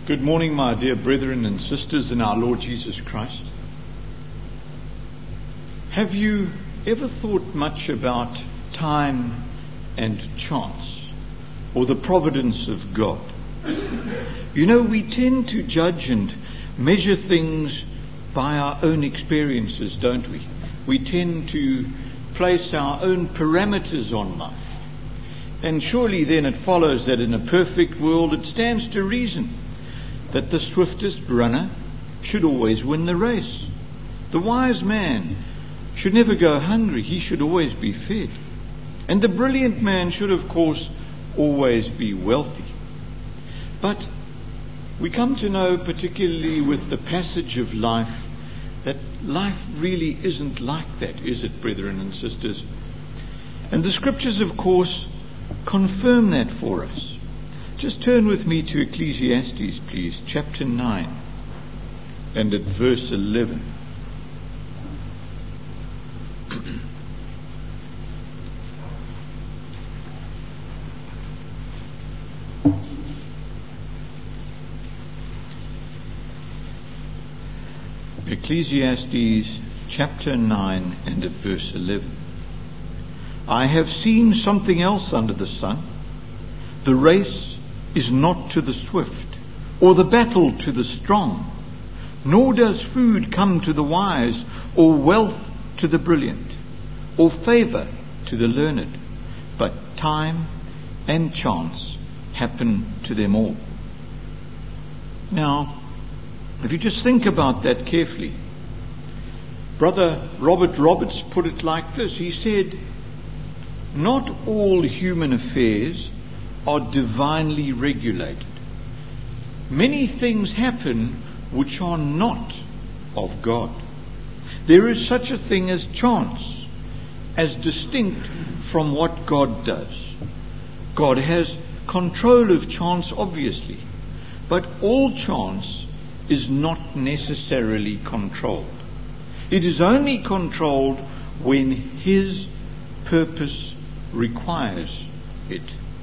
Good morning, my dear brethren and sisters in our Lord Jesus Christ. Have you ever thought much about time and chance, or the providence of God? You know, we tend to judge and measure things by our own experiences, don't we? We tend to place our own parameters on life. And surely then it follows that in a perfect world it stands to reason that the swiftest runner should always win the race. The wise man should never go hungry, he should always be fed. And the brilliant man should, of course, always be wealthy. But we come to know, particularly with the passage of life, that life really isn't like that, is it, brethren and sisters? And the scriptures, of course, confirm that for us. Just turn with me to Ecclesiastes, please, chapter 9 and at verse 11. Ecclesiastes chapter 9 and at verse 11. I have seen something else under the sun. The race is not to the swift, or the battle to the strong, nor does food come to the wise, or wealth to the brilliant, or favour to the learned, but time and chance happen to them all. Now, if you just think about that carefully, Brother Robert Roberts put it like this. He said, not all human affairs are divinely regulated. Many things happen which are not of God. There is such a thing as chance, as distinct from what God does. God has control of chance, obviously, but all chance is not necessarily controlled. It is only controlled when His purpose requires it.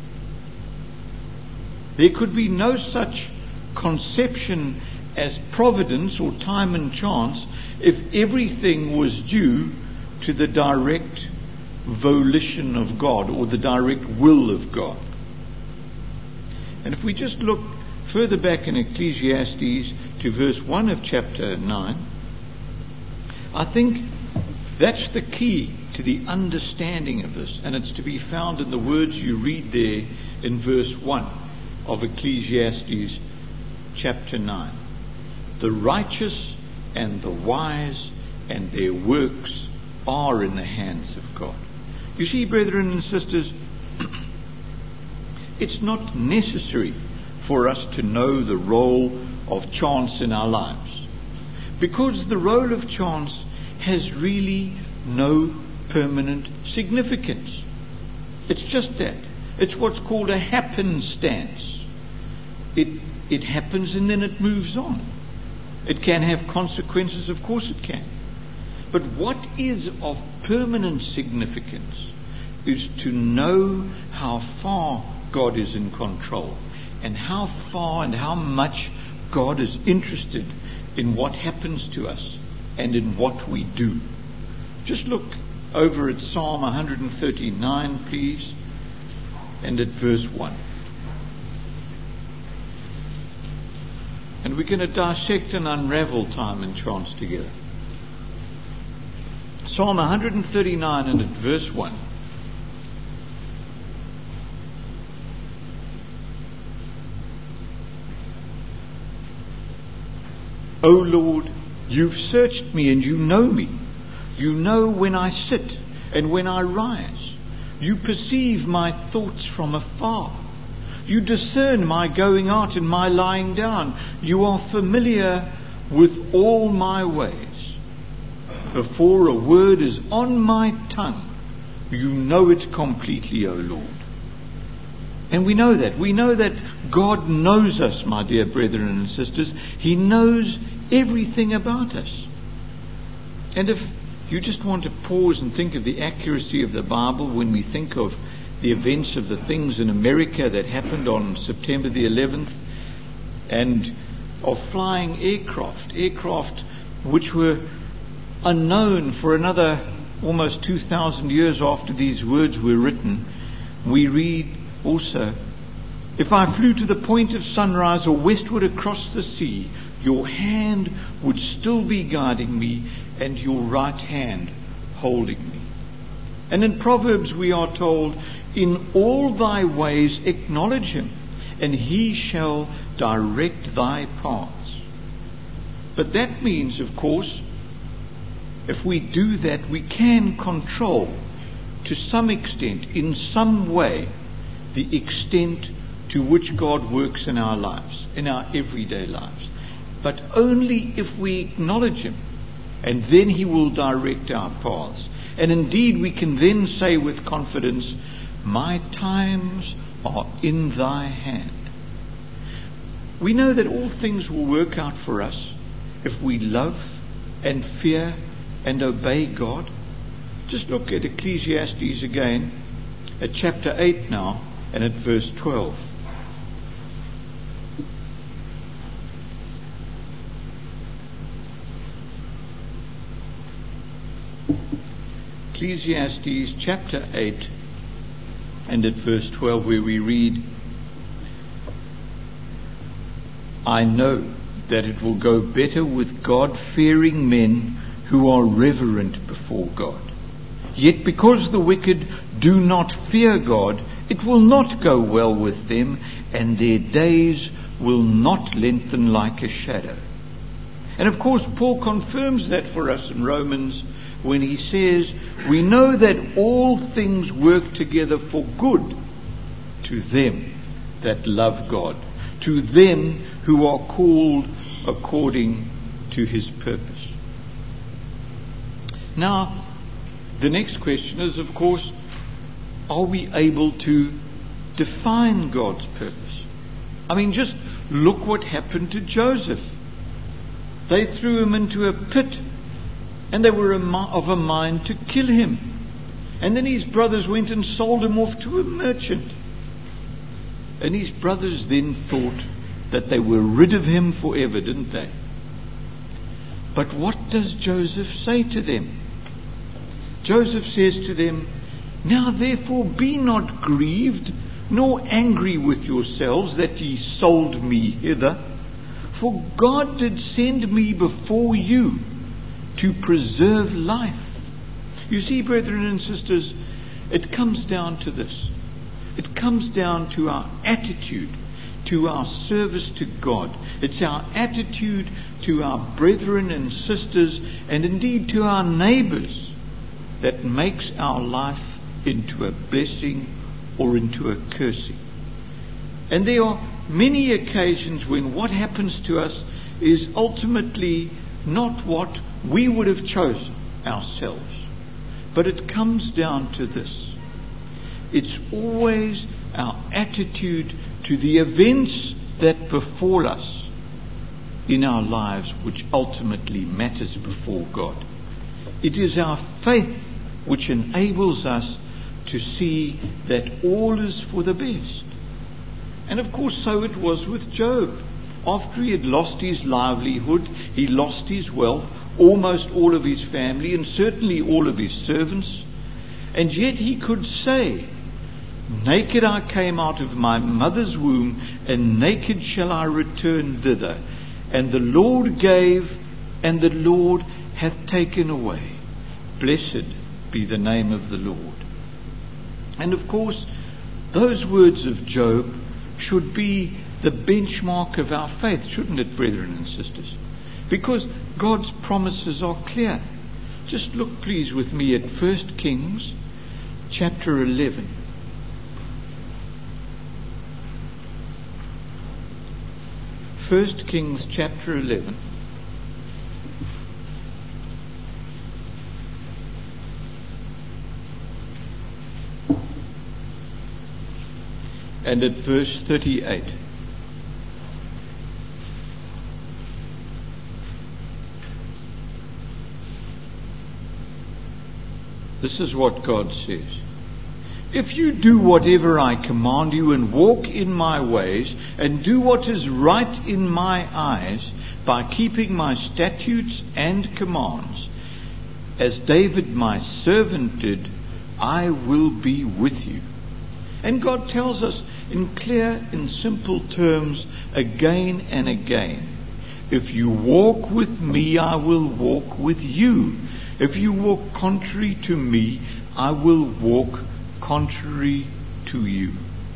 There could be no such conception as providence or time and chance if everything was due to the direct volition of God or the direct will of God. And if we just look further back in Ecclesiastes to verse 1 of chapter 9, I think that's the key to the understanding of this, and it's to be found in the words you read there in verse 1 of Ecclesiastes chapter 9. The righteous and the wise and their works are in the hands of God. You see, brethren and sisters, it's not necessary for us to know the role of chance in our lives, because the role of chance has really no permanent significance. It's just that. It's what's called a happenstance. It happens and then it moves on. It can have consequences, of course it can. But what is of permanent significance is to know how far God is in control and how far and how much God is interested in what happens to us and in what we do. Just look over at Psalm 139, please, and at verse 1. And we're going to dissect and unravel time and chance together. Psalm 139 and at verse 1. O Lord, you've searched me and you know me. You know when I sit and when I rise. You perceive my thoughts from afar. You discern my going out and my lying down. You are familiar with all my ways. Before a word is on my tongue, you know it completely, O Lord. And we know that. We know that God knows us, my dear brethren and sisters. He knows everything about us. And if you just want to pause and think of the accuracy of the Bible when we think of the events of the things in America that happened on September the 11th, and of flying aircraft which were unknown for another almost 2,000 years after these words were written. We read also, "If I flew to the point of sunrise or westward across the sea, your hand would still be guiding me and your right hand holding me." And in Proverbs we are told, "In all thy ways acknowledge him, and he shall direct thy paths." But that means, of course, if we do that, we can control to some extent, in some way, the extent to which God works in our lives, in our everyday lives. But only if we acknowledge him, and then he will direct our paths. And indeed we can then say with confidence, "My times are in thy hand." We know that all things will work out for us if we love and fear and obey God. Just look at Ecclesiastes again, at chapter 8 now, and at verse 12. Ecclesiastes chapter 8 and at verse 12, where we read, "I know that it will go better with God-fearing men who are reverent before God. Yet because the wicked do not fear God, it will not go well with them, and their days will not lengthen like a shadow." And of course, Paul confirms that for us in Romans when he says, "We know that all things work together for good to them that love God, to them who are called according to his purpose." Now, the next question is, of course, are we able to define God's purpose? I mean, just look what happened to Joseph. They threw him into a pit, and they were of a mind to kill him. And then his brothers went and sold him off to a merchant. And his brothers then thought that they were rid of him forever, didn't they? But what does Joseph say to them? Joseph says to them, "Now therefore be not grieved, nor angry with yourselves that ye sold me hither. For God did send me before you to preserve life." You see, brethren and sisters, it comes down to this. It comes down to our attitude, to our service to God. It's our attitude to our brethren and sisters, and indeed to our neighbours, that makes our life into a blessing or into a cursing. And there are many occasions when what happens to us is ultimately not what we would have chosen ourselves. But it comes down to this. It's always our attitude to the events that befall us in our lives which ultimately matters before God. It is our faith which enables us to see that all is for the best. And of course, so it was with Job. After he had lost his livelihood, he lost his wealth, almost all of his family, and certainly all of his servants. And yet he could say, "Naked I came out of my mother's womb, and naked shall I return thither. And the Lord gave, and the Lord hath taken away. Blessed be the name of the Lord." And of course, those words of Job should be the benchmark of our faith, shouldn't it, brethren and sisters? Because God's promises are clear. Just look please with me at 1 Kings chapter 11. 1 Kings chapter 11. And at verse 38. This is what God says. If you do whatever I command you and walk in my ways and do what is right in my eyes by keeping my statutes and commands, as David my servant did, I will be with you. And God tells us in clear and simple terms again and again, if you walk with me, I will walk with you. If you walk contrary to me, I will walk contrary to you.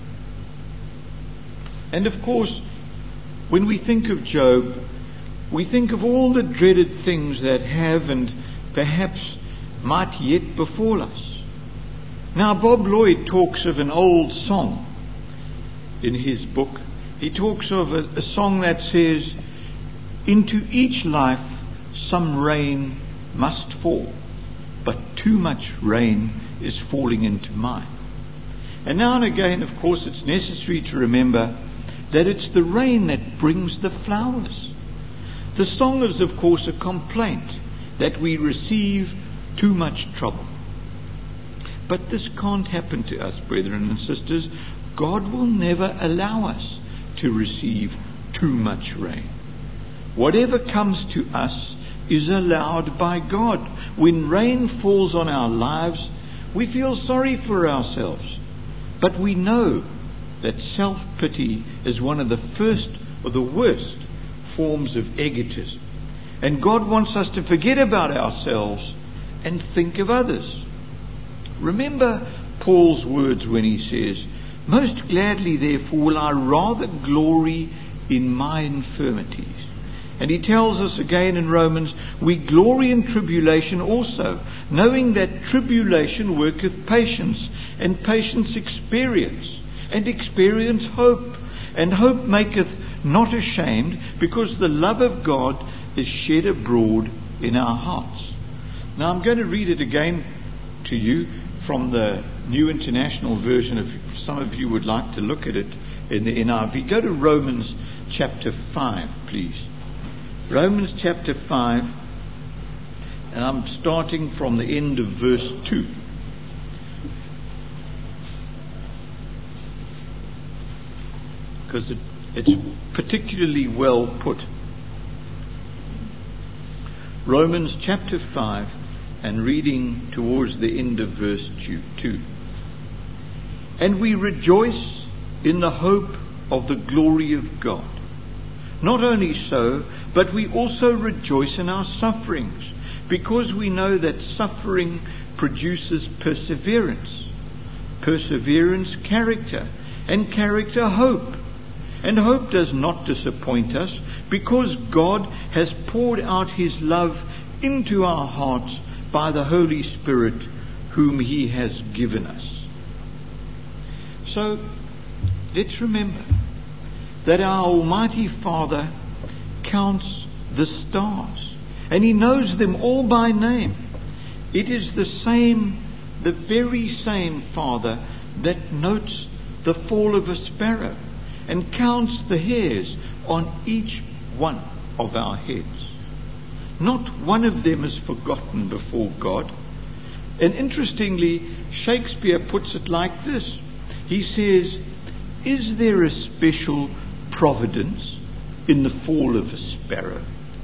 And of course, when we think of Job, we think of all the dreaded things that have and perhaps might yet befall us. Now, Bob Lloyd talks of an old song in his book. He talks of a song that says, into each life some rain must fall, but too much rain is falling into mine. And now and again, of course, it's necessary to remember that it's the rain that brings the flowers. The song is, of course, a complaint that we receive too much trouble. But this can't happen to us, brethren and sisters. God will never allow us to receive too much rain. Whatever comes to us is allowed by God. When rain falls on our lives, we feel sorry for ourselves. But we know that self-pity is one of the first or the worst forms of egotism. And God wants us to forget about ourselves and think of others. Remember Paul's words when he says, most gladly therefore will I rather glory in my infirmities. And he tells us again in Romans, we glory in tribulation also, knowing that tribulation worketh patience, and patience experience, and experience hope. And hope maketh not ashamed, because the love of God is shed abroad in our hearts. Now I'm going to read it again to you from the New International Version, if some of you would like to look at it in the NIV. Go to Romans chapter 5, please. Romans chapter 5, and I'm starting from the end of verse 2. Because it's particularly well put. Romans chapter 5, and reading towards the end of verse 2. And we rejoice in the hope of the glory of God. Not only so, but we also rejoice in our sufferings, because we know that suffering produces perseverance. Perseverance, character, and character, hope. And hope does not disappoint us, because God has poured out His love into our hearts by the Holy Spirit whom He has given us. So, let's remember that our Almighty Father counts the stars, and He knows them all by name. It is the very same Father that notes the fall of a sparrow and counts the hairs on each one of our heads. Not one of them is forgotten before God. And interestingly, Shakespeare puts it like this. He says, is there a special providence in the fall of a sparrow?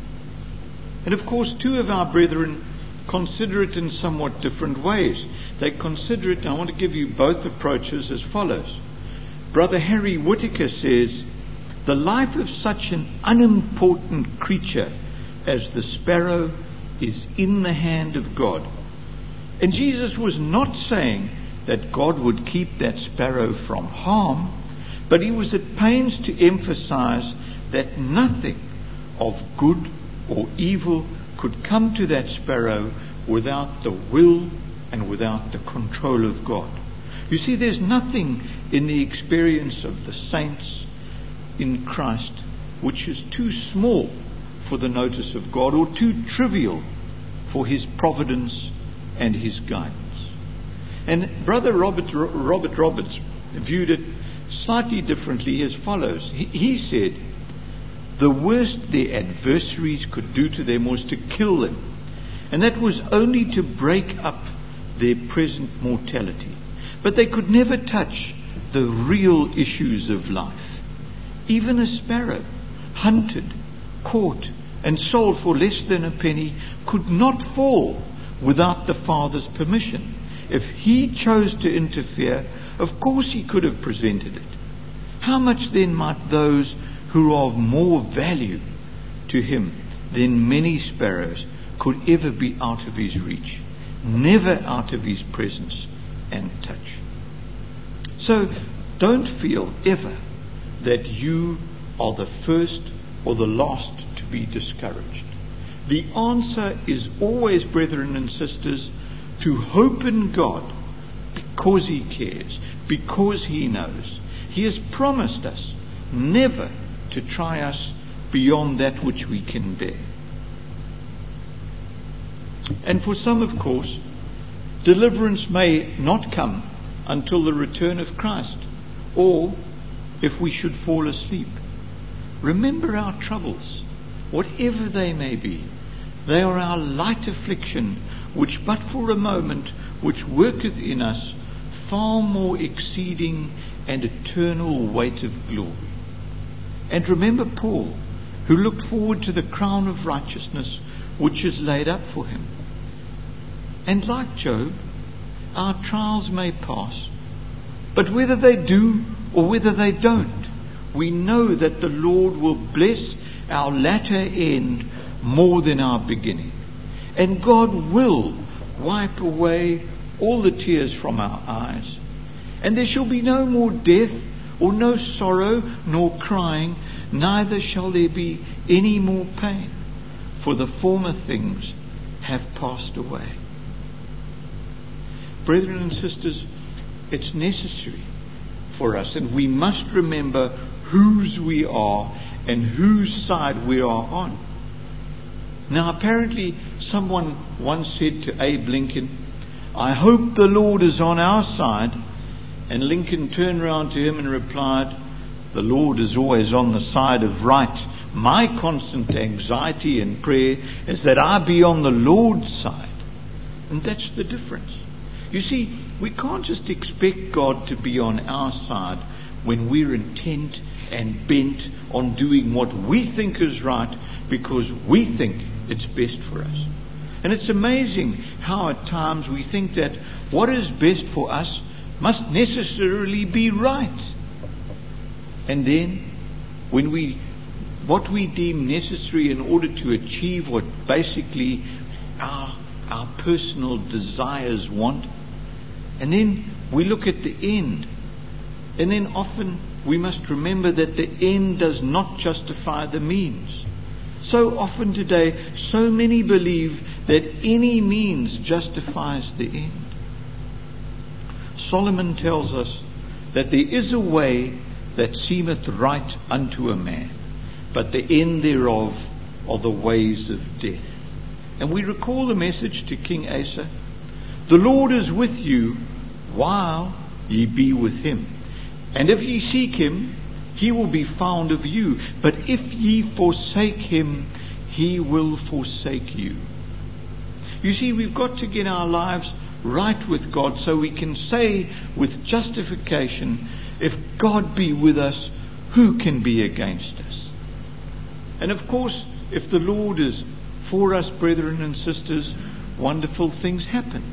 And of course, two of our brethren consider it in somewhat different ways. They consider it, and I want to give you both approaches as follows. Brother Harry Whittaker says, the life of such an unimportant creature as the sparrow is in the hand of God. And Jesus was not saying that God would keep that sparrow from harm, but He was at pains to emphasize that nothing of good or evil could come to that sparrow without the will and without the control of God. You see, there's nothing in the experience of the saints in Christ which is too small for the notice of God or too trivial for His providence and His guidance. And Brother Robert Roberts viewed it slightly differently as follows. He said, the worst their adversaries could do to them was to kill them, and that was only to break up their present mortality. but they could never touch the real issues of life. Even a sparrow, hunted, caught, and sold for less than a penny, could not fall without the Father's permission. If He chose to interfere, of course He could have prevented it. How much then might those who are of more value to Him than many sparrows could ever be out of His reach, never out of His presence and touch? So don't feel ever that you are the first or the last to be discouraged. The answer is always, brethren and sisters, to hope in God because He cares, because He knows. He has promised us never to try us beyond that which we can bear. And for some, of course, deliverance may not come until the return of Christ, or if we should fall asleep. Remember our troubles, whatever they may be. They are our light affliction, which but for a moment, which worketh in us far more exceeding and eternal weight of glory. And remember Paul, who looked forward to the crown of righteousness, which is laid up for him. And like Job, our trials may pass, but whether they do or whether they don't, we know that the Lord will bless our latter end more than our beginning. And God will wipe away all the tears from our eyes. And there shall be no more death, or no sorrow, nor crying, neither shall there be any more pain, for the former things have passed away. Brethren and sisters, it's necessary for us, and we must remember whose we are and whose side we are on. Now, apparently, someone once said to Abe Lincoln, "I hope the Lord is on our side." And Lincoln turned round to him and replied, "The Lord is always on the side of right. My constant anxiety and prayer is that I be on the Lord's side." And that's the difference. You see, we can't just expect God to be on our side when we're intent and bent on doing what we think is right because we think it's best for us. And it's amazing how at times we think that what is best for us must necessarily be right. And then when what we deem necessary in order to achieve what basically our personal desires want, and then we look at the end, and then often we must remember that the end does not justify the means. So often today, so many believe that any means justifies the end. Solomon tells us that there is a way that seemeth right unto a man, but the end thereof are the ways of death. And we recall the message to King Asa: "The Lord is with you while ye be with Him. And if ye seek Him, He will be found of you. But if ye forsake Him, He will forsake you." You see, we've got to get our lives right with God so we can say with justification, if God be with us, who can be against us? And of course, if the Lord is for us, brethren and sisters, wonderful things happen.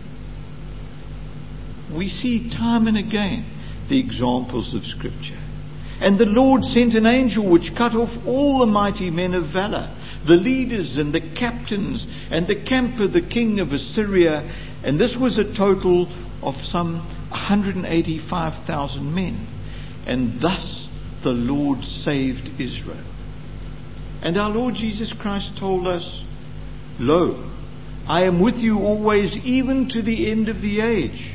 We see time and again the examples of Scripture. "And the Lord sent an angel which cut off all the mighty men of valor, the leaders and the captains, and the camp of the king of Assyria." And this was a total of some 185,000 men. And thus the Lord saved Israel. And our Lord Jesus Christ told us, "Lo, I am with you always, even to the end of the age."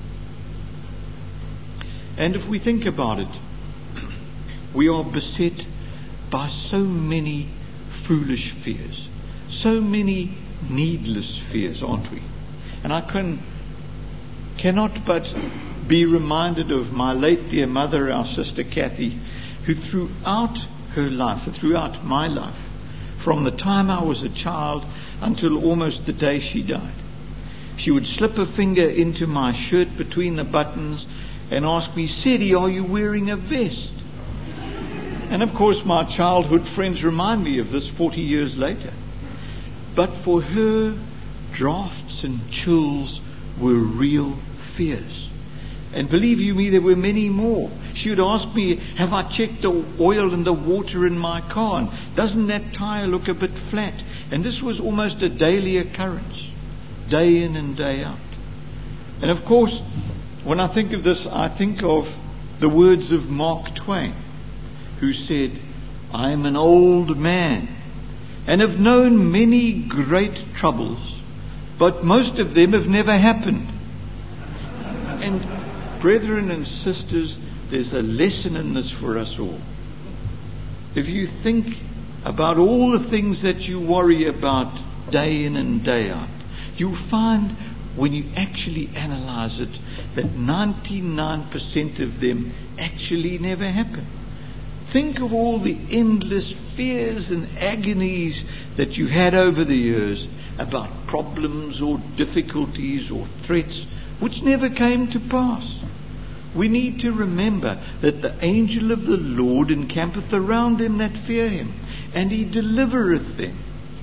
And if we think about it, we are beset by so many foolish fears, so many needless fears, aren't we? And I cannot but be reminded of my late dear mother, our sister Kathy, who throughout her life, throughout my life, from the time I was a child until almost the day she died, she would slip her finger into my shirt between the buttons and ask me, "Sedi, are you wearing a vest?" And of course my childhood friends remind me of this 40 years later. But for her, drafts and chills were real fears. And believe you me, there were many more. She would ask me, "Have I checked the oil and the water in my car? And doesn't that tire look a bit flat?" And this was almost a daily occurrence, day in and day out. And of course, when I think of this, I think of the words of Mark Twain, who said, "I am an old man and have known many great troubles, but most of them have never happened." And brethren and sisters, there's a lesson in this for us all. If you think about all the things that you worry about day in and day out, you'll find when you actually analyze it that 99% of them actually never happen. Think of all the endless fears and agonies that you've had over the years about problems or difficulties or threats which never came to pass. We need to remember that the angel of the Lord encampeth around them that fear him, and he delivereth them.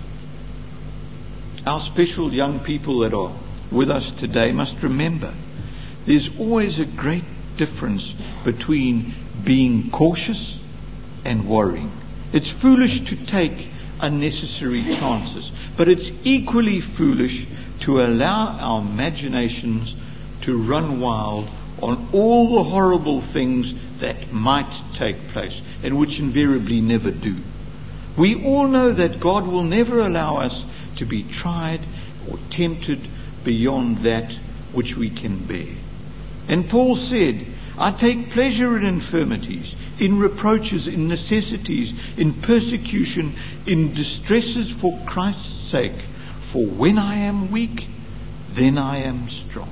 Our special young people that are with us today must remember there's always a great difference between being cautious and worrying. It's foolish to take unnecessary chances, but it's equally foolish to allow our imaginations to run wild on all the horrible things that might take place and which invariably never do. We all know that God will never allow us to be tried or tempted beyond that which we can bear. And Paul said, "I take pleasure in infirmities, in reproaches, in necessities, in persecution, in distresses for Christ's sake. For when I am weak, then I am strong."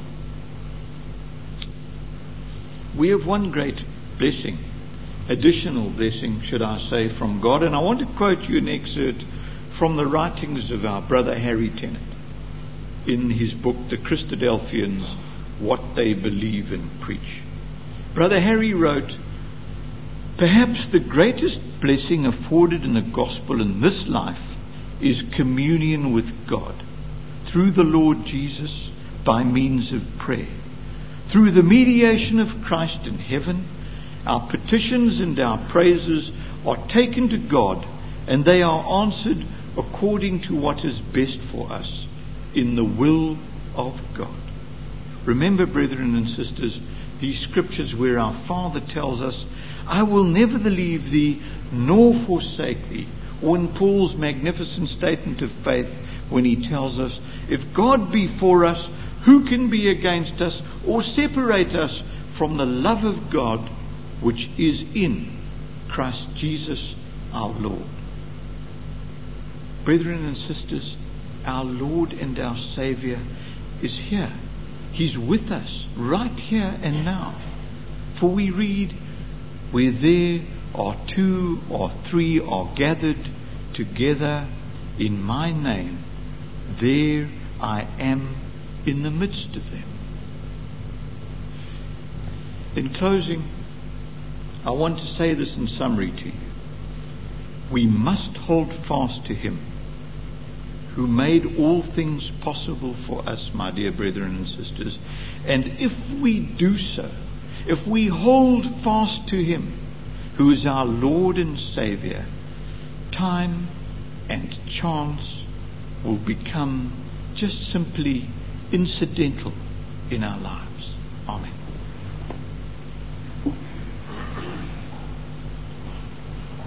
We have one great blessing, additional blessing, should I say, from God. And I want to quote you an excerpt from the writings of our brother Harry Tennant in his book, The Christadelphians, What They Believe and Preach. Brother Harry wrote, "Perhaps the greatest blessing afforded in the gospel in this life is communion with God through the Lord Jesus by means of prayer. Through the mediation of Christ in heaven, our petitions and our praises are taken to God, and they are answered according to what is best for us in the will of God." Remember, brethren and sisters, these scriptures where our Father tells us, "I will never leave thee nor forsake thee," or in Paul's magnificent statement of faith when he tells us, "If God be for us, who can be against us or separate us from the love of God which is in Christ Jesus our Lord?" Brethren and sisters, our Lord and our Saviour is here. He's with us right here and now. For we read, "Where there are 2 or 3 are gathered together in my name, there I am in the midst of them." In closing, I want to say this in summary to you. We must hold fast to him who made all things possible for us, my dear brethren and sisters. And if we do so, if we hold fast to him who is our Lord and Saviour, time and chance will become just simply incidental in our lives. Amen.